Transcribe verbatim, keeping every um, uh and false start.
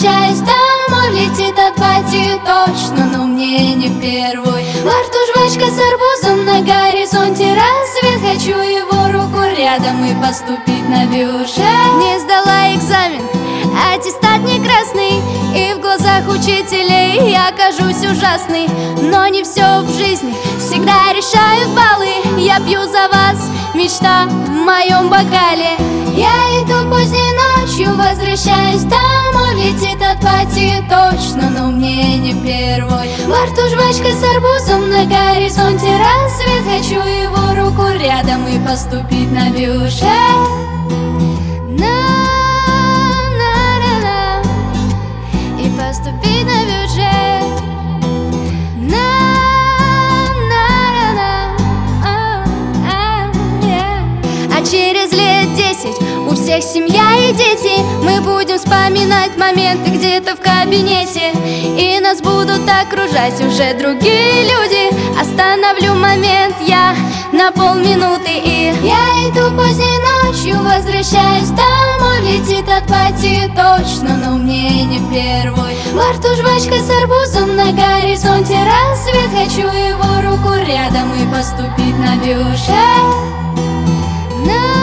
возвращаюсь домой, летит от пати точно, но мне не впервой. Во рту жвачка с арбузом, на горизонте рассвет. Хочу его руку рядом и поступить на бюджет. Не сдала экзамен, аттестат не красный, и в глазах учителей я кажусь ужасной. Но не все в жизни всегда решают баллы. Я пью за вас, мечта в моем бокале. Я иду поздней ночью, возвращаюсь домой, летит от пати точно, но мне не впервой. Во рту жвачка с арбузом, на горизонте рассвет. Хочу его руку рядом и поступить на бюджет. На-на-на-на. И поступить на бюджет. А через лет десять у всех семья и дети. Мы будем вспоминать моменты где-то в кабинете, и нас будут окружать уже другие люди. Остановлю момент я на полминуты, и я иду поздней ночью, возвращаюсь домой, летит от пати точно, но мне не впервой. Во рту жвачка с арбузом, на горизонте рассвет. Хочу его руку рядом и поступить на бюджет. No.